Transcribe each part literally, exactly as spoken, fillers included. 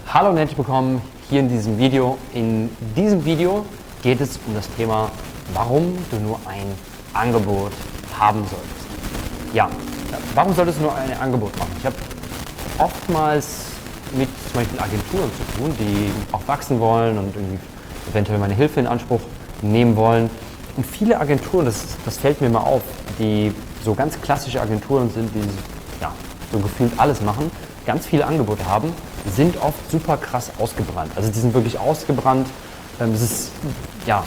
Hallo und herzlich willkommen hier in diesem Video. In diesem Video geht es um das Thema, warum du nur ein Angebot haben solltest. Ja, warum solltest du nur ein Angebot machen? Ich habe oftmals mit zum Beispiel Agenturen zu tun, die auch wachsen wollen und irgendwie eventuell meine Hilfe in Anspruch nehmen wollen. Und viele Agenturen, das, das fällt mir mal auf, die so ganz klassische Agenturen sind, die ja, so gefühlt alles machen, ganz viele Angebote haben, sind oft super krass ausgebrannt. Also die sind wirklich ausgebrannt. Es ist, ja,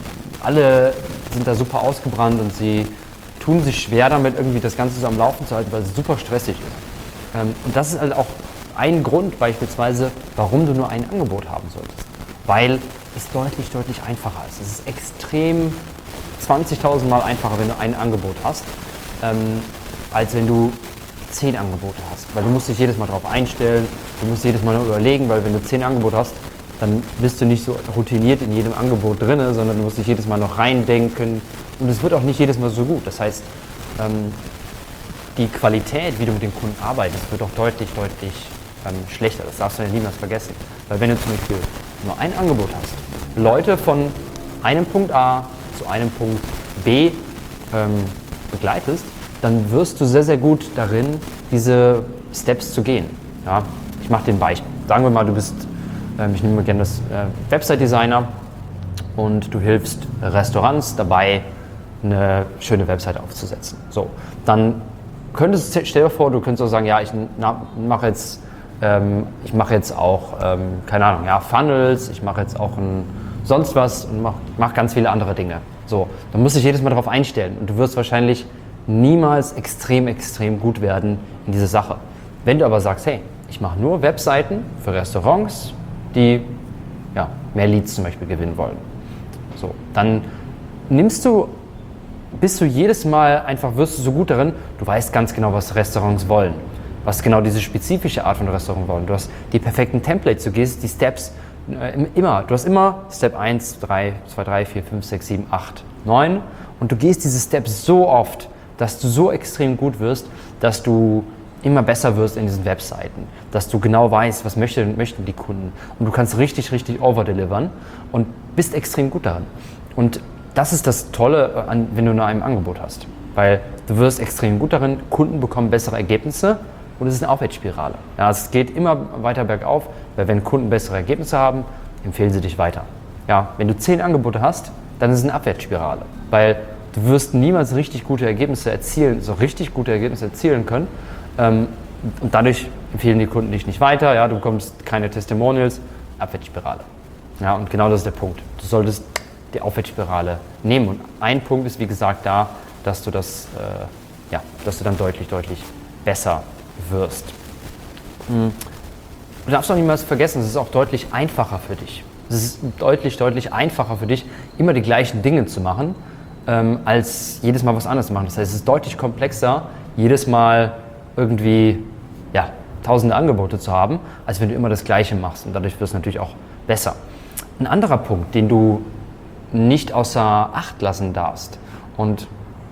alle sind da super ausgebrannt und sie tun sich schwer damit, irgendwie das Ganze so am Laufen zu halten, weil es super stressig ist. Und das ist halt auch ein Grund beispielsweise, warum du nur ein Angebot haben solltest. Weil es deutlich, deutlich einfacher ist. Es ist extrem zwanzigtausend Mal einfacher, wenn du ein Angebot hast, ähm, als wenn du zehn Angebote hast. Weil du musst dich jedes Mal darauf einstellen, du musst jedes Mal nur überlegen, weil wenn du zehn Angebote hast, dann bist du nicht so routiniert in jedem Angebot drin, sondern du musst dich jedes Mal noch reindenken und es wird auch nicht jedes Mal so gut. Das heißt, ähm, die Qualität, wie du mit dem Kunden arbeitest, wird auch deutlich, deutlich ähm, schlechter. Das darfst du ja niemals vergessen. Weil wenn du zum Beispiel nur ein Angebot hast, Leute von einem Punkt A zu einem Punkt B ähm, begleitest, dann wirst du sehr, sehr gut darin, diese Steps zu gehen. Ja? Ich mache den Beispiel. Sagen wir mal, du bist, ähm, ich nehme gerne das äh, Website-Designer und du hilfst Restaurants dabei, eine schöne Website aufzusetzen. So, dann könntest du, stell dir vor, du könntest auch sagen, ja, ich mache jetzt, ähm, ich mache jetzt auch, ähm, keine Ahnung, ja, Funnels, ich mache jetzt auch ein sonst was und mache mach ganz viele andere Dinge. So, dann musst du dich jedes Mal darauf einstellen und du wirst wahrscheinlich niemals extrem, extrem gut werden in dieser Sache. Wenn du aber sagst, hey, ich mache nur Webseiten für Restaurants, die ja, mehr Leads zum Beispiel gewinnen wollen. So, dann nimmst du, bist du jedes Mal einfach, wirst du so gut darin, du weißt ganz genau, was Restaurants wollen, was genau diese spezifische Art von Restaurant wollen. Du hast die perfekten Templates, du gehst die Steps äh, immer, du hast immer Step eins, drei, zwei, drei, vier, fünf, sechs, sieben, acht, neun und du gehst diese Steps so oft, dass du so extrem gut wirst, dass du immer besser wirst in diesen Webseiten, dass du genau weißt, was möchten, möchten die Kunden und du kannst richtig, richtig overdelivern und bist extrem gut darin. Und das ist das Tolle, an, wenn du nur ein Angebot hast, weil du wirst extrem gut darin, Kunden bekommen bessere Ergebnisse und es ist eine Aufwärtsspirale. Ja, es geht immer weiter bergauf, weil wenn Kunden bessere Ergebnisse haben, empfehlen sie dich weiter. Ja, wenn du zehn Angebote hast, dann ist es eine Abwärtsspirale, weil du wirst niemals richtig gute Ergebnisse erzielen, so richtig gute Ergebnisse erzielen können. Ähm, und dadurch empfehlen die Kunden dich nicht weiter. Ja, du bekommst keine Testimonials. Abwärtsspirale. Ja, und genau das ist der Punkt. Du solltest die Aufwärtsspirale nehmen. Und ein Punkt ist, wie gesagt, da, dass du das, äh, ja, dass du dann deutlich, deutlich besser wirst. Hm. Du darfst auch niemals vergessen, es ist auch deutlich einfacher für dich. Es ist deutlich, deutlich einfacher für dich, immer die gleichen Dinge zu machen, Ähm, als jedes Mal was anderes zu machen. Das heißt, es ist deutlich komplexer, jedes Mal irgendwie ja, tausende Angebote zu haben, als wenn du immer das Gleiche machst. Und dadurch wirst du natürlich auch besser. Ein anderer Punkt, den du nicht außer Acht lassen darfst. Und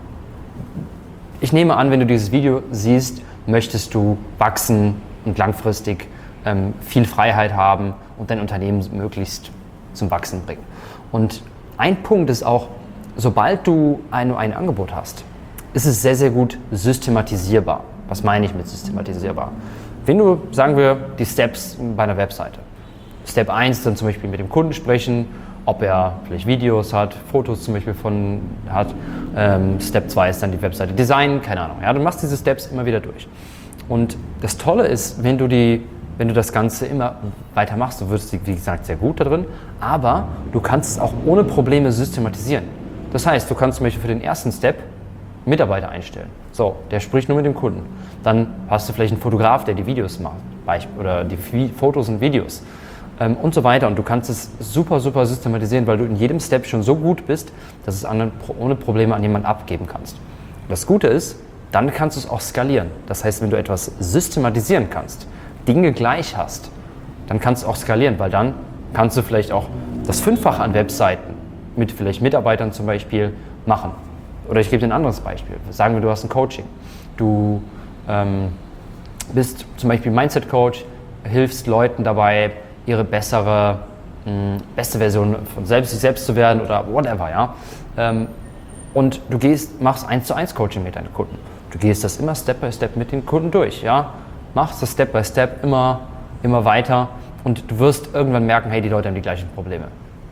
ich nehme an, wenn du dieses Video siehst, möchtest du wachsen und langfristig ähm, viel Freiheit haben und dein Unternehmen möglichst zum Wachsen bringen. Und ein Punkt ist auch, sobald du ein, ein Angebot hast, ist es sehr, sehr gut systematisierbar. Was meine ich mit systematisierbar? Wenn du, sagen wir, die Steps bei einer Webseite. Step eins dann zum Beispiel mit dem Kunden sprechen, ob er vielleicht Videos hat, Fotos zum Beispiel von hat. Ähm, Step zwei ist dann die Webseite designen, keine Ahnung. Ja, du machst diese Steps immer wieder durch. Und das Tolle ist, wenn du, die, wenn du das Ganze immer weiter machst, du wirst, wie gesagt, sehr gut da drin, aber du kannst es auch ohne Probleme systematisieren. Das heißt, du kannst zum Beispiel für den ersten Step Mitarbeiter einstellen. So, der spricht nur mit dem Kunden. Dann hast du vielleicht einen Fotograf, der die Videos macht, oder die Fotos und Videos ähm, und so weiter. Und du kannst es super, super systematisieren, weil du in jedem Step schon so gut bist, dass du es ohne Probleme an jemanden abgeben kannst. Das Gute ist, dann kannst du es auch skalieren. Das heißt, wenn du etwas systematisieren kannst, Dinge gleich hast, dann kannst du auch skalieren, weil dann kannst du vielleicht auch das Fünffache an Webseiten mit vielleicht Mitarbeitern zum Beispiel machen. Oder ich gebe dir ein anderes Beispiel. Sagen wir, du hast ein Coaching. Du ähm, bist zum Beispiel Mindset-Coach, hilfst Leuten dabei, ihre bessere, mh, beste Version von selbst, sich selbst zu werden oder whatever, ja. Ähm, und du gehst, machst eins zu eins Coaching mit deinen Kunden. Du gehst das immer Step by Step mit den Kunden durch, ja. Machst das Step by Step immer, immer weiter und du wirst irgendwann merken, hey, die Leute haben die gleichen Probleme.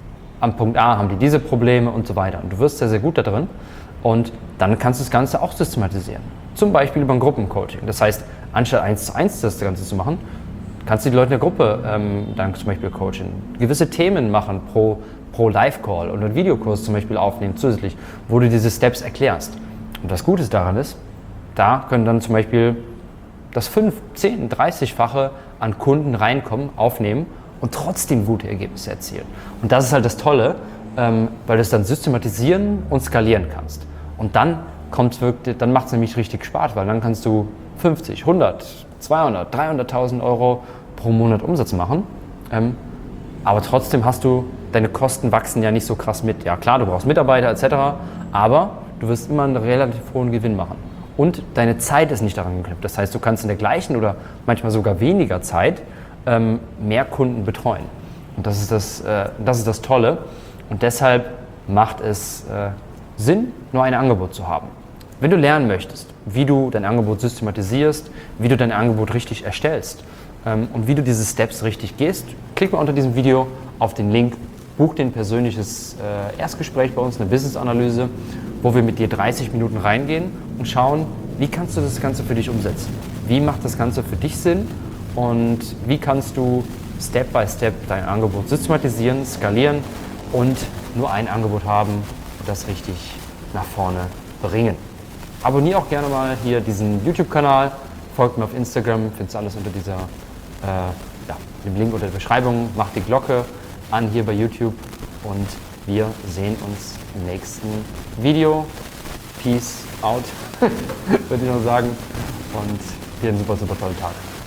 Am Punkt A haben die diese Probleme und so weiter. Und du wirst sehr, sehr gut da drin und dann kannst du das Ganze auch systematisieren. Zum Beispiel über ein Gruppencoaching. Das heißt, anstatt eins zu eins das Ganze zu machen, kannst du die Leute in der Gruppe ähm, dann zum Beispiel coachen. Gewisse Themen machen pro, pro Live-Call oder einen Videokurs zum Beispiel aufnehmen zusätzlich, wo du diese Steps erklärst. Und das Gute daran ist, da können dann zum Beispiel das fünf, zehn, dreißig-fache an Kunden reinkommen, aufnehmen und trotzdem gute Ergebnisse erzielen. Und das ist halt das Tolle, ähm, weil du es dann systematisieren und skalieren kannst. Und dann kommt's wirklich, dann macht es nämlich richtig Spaß, weil dann kannst du fünfzig, hundert, zweihundert, dreihunderttausend Euro pro Monat Umsatz machen. Ähm, aber trotzdem hast du, deine Kosten wachsen ja nicht so krass mit. Ja klar, du brauchst Mitarbeiter et cetera, aber du wirst immer einen relativ hohen Gewinn machen. Und deine Zeit ist nicht daran geknüpft. Das heißt, du kannst in der gleichen oder manchmal sogar weniger Zeit ähm, mehr Kunden betreuen. Und das ist das, äh, das ist das Tolle. Und deshalb macht es äh, Sinn, nur ein Angebot zu haben. Wenn du lernen möchtest, wie du dein Angebot systematisierst, wie du dein Angebot richtig erstellst ähm, und wie du diese Steps richtig gehst, klick mal unter diesem Video auf den Link, buch dir ein persönliches äh, Erstgespräch bei uns, eine Business-Analyse, wo wir mit dir dreißig Minuten reingehen und schauen, wie kannst du das Ganze für dich umsetzen? Wie macht das Ganze für dich Sinn? Und wie kannst du Step by Step dein Angebot systematisieren, skalieren und nur ein Angebot haben, das richtig nach vorne bringen? Abonniere auch gerne mal hier diesen YouTube-Kanal, folgt mir auf Instagram, findest alles unter dieser, äh, ja, dem Link unter der Beschreibung, mach die Glocke an hier bei YouTube und wir sehen uns im nächsten Video. Peace out, würde ich noch sagen. Und dir einen super, super tollen Tag.